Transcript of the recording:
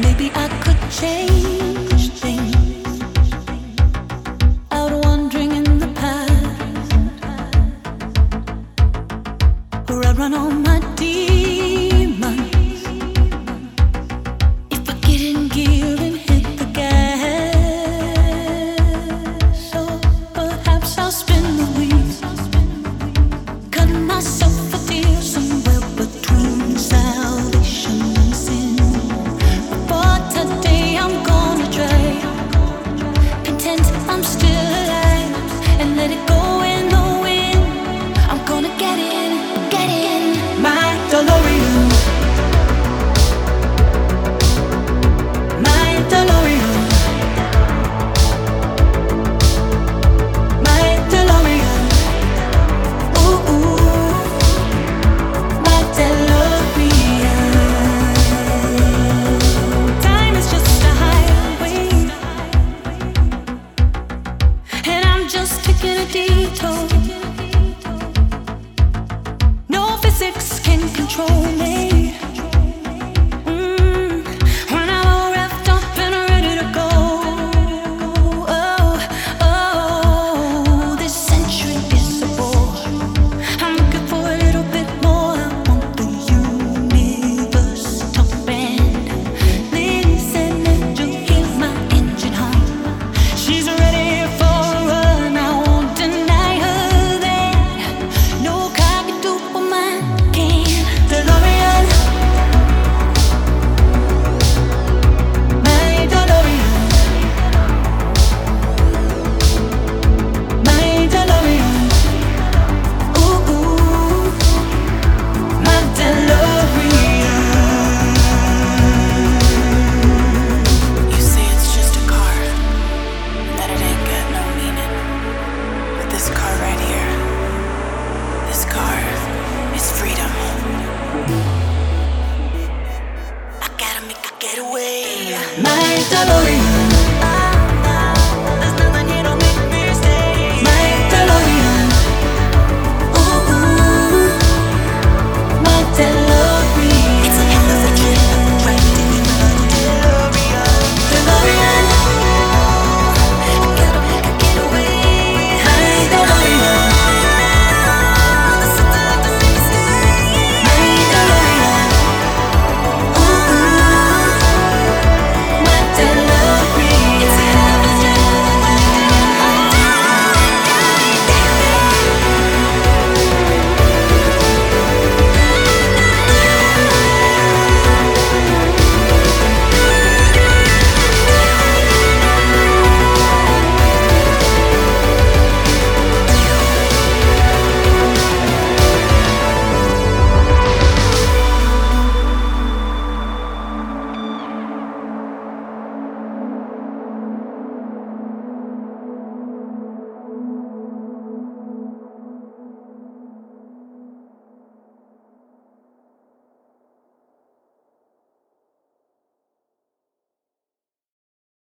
Maybe I could change things. Out wandering in the past, where I run all my demons. If I get in gear and hit the gas, so perhaps I'll spin the wheels, cut myself a deal somewhere between salvation and sin. But today I'm gonna try, pretend I'm still alive, and let it go in the wind. I'm gonna get in, my DeLorean, my DeLorean, my DeLorean. Ooh, ooh, my DeLorean. Time is just a highway, and I'm just taking a detour. No physics can control